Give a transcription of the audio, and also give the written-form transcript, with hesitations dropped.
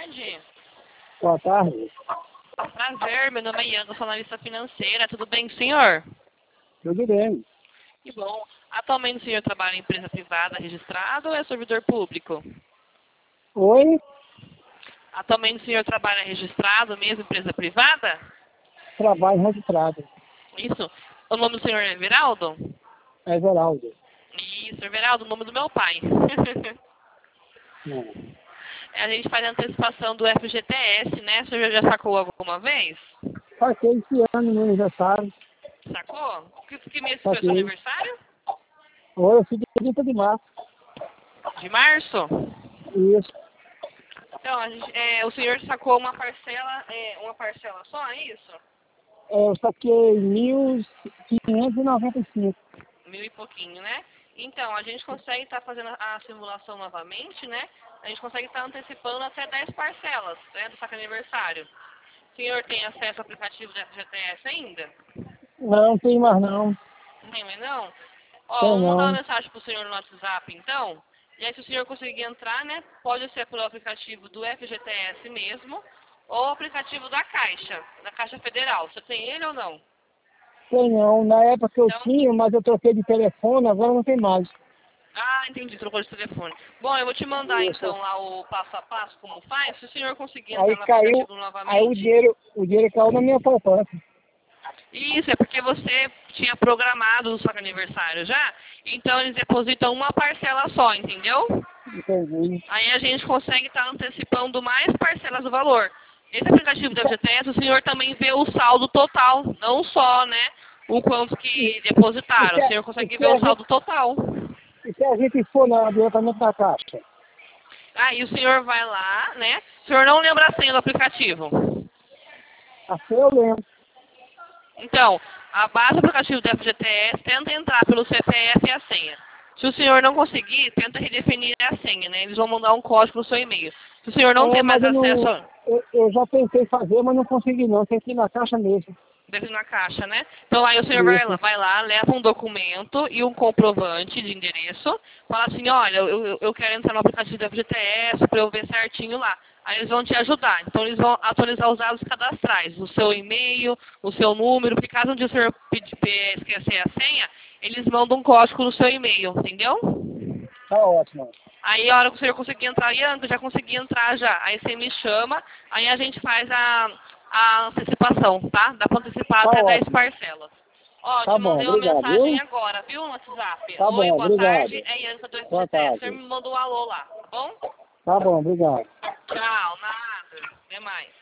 tarde. Boa tarde. Prazer, meu nome é Ian, sou analista financeira. Tudo bem, senhor? Tudo bem. Que bom. Atualmente o senhor trabalha em empresa privada registrada ou é servidor público? Oi? Atualmente o senhor trabalha registrado mesmo, empresa privada? Trabalho registrado. Isso. O nome do senhor é Everaldo? É Geraldo. Isso, Everaldo, o nome do meu pai. Não. A gente faz a antecipação do FGTS, né? O senhor já sacou alguma vez? Saquei esse ano no aniversário. Sacou? Que mês foi o seu Saquei. aniversário? Hoje eu fiz 30 de março. De março? Isso. Então, o senhor sacou uma parcela só, é isso? Eu saquei 1.595. Mil e pouquinho, né? Então, a gente consegue estar fazendo a simulação novamente, né? A gente consegue estar antecipando até 10 parcelas, né, do saque aniversário. O senhor tem acesso ao aplicativo do FGTS ainda? Não, tem mais não. Não tem mais não? Ó, Tem vou mandar uma não. mensagem pro senhor no WhatsApp, então. E aí, se o senhor conseguir entrar, né, pode ser pelo aplicativo do FGTS mesmo, ou o aplicativo da Caixa Federal. Você tem ele ou não? Tem não. Na época que eu Então, tinha, mas eu troquei de telefone, agora não tem mais. entendi, trocou de telefone. Bom, eu vou te mandar Isso. então lá o passo a passo, como faz. Se o senhor conseguir entrar Aí no caiu, aplicativo aí novamente. o dinheiro caiu na minha poupança. Isso, é porque você tinha programado o seu aniversário já, então eles depositam uma parcela só, entendeu? Entendi. Aí a gente consegue estar antecipando mais parcelas do valor. Esse aplicativo da FGTS, o senhor também vê o saldo total, não só, né, o quanto E, que e, depositaram. se, O a- senhor e, consegue se ver o a gente, saldo total. e se a gente for diretamente na caixa? Aí o senhor vai lá, né? O senhor não lembra a senha do aplicativo. Assim eu lembro. Então, a base do aplicativo do FGTS tenta entrar pelo CPF e a senha. Se o senhor não conseguir, tenta redefinir a senha, né? Eles vão mandar um código no seu e-mail. Se o senhor não É, tem mais mas eu acesso, não. Eu já tentei fazer, mas não consegui não. Tem que ir na caixa mesmo. deve na caixa, né? Então aí o senhor Isso. vai lá, leva um documento e um comprovante de endereço, fala assim, olha, eu quero entrar no aplicativo do FGTS para eu ver certinho lá. Aí eles vão te ajudar. Então eles vão atualizar os dados cadastrais, o seu e-mail, o seu número, porque caso um dia o senhor esquecer a senha, eles mandam um código no seu e-mail, entendeu? Tá ótimo. Aí a hora que o senhor conseguir entrar, Ian, eu já consegui entrar já. Aí você me chama, aí a gente faz a antecipação, tá? Dá pra antecipar Tá até 10 ótimo. parcelas. Ó, Tá te bom, mandei uma obrigado, mensagem viu? agora, viu, no WhatsApp? Tá Oi, bom, boa tarde, obrigado. é Ian do Boa FGTS. O senhor tarde. me mandou um alô lá, tá bom? Tá bom, obrigado. Tchau, nada. Até mais.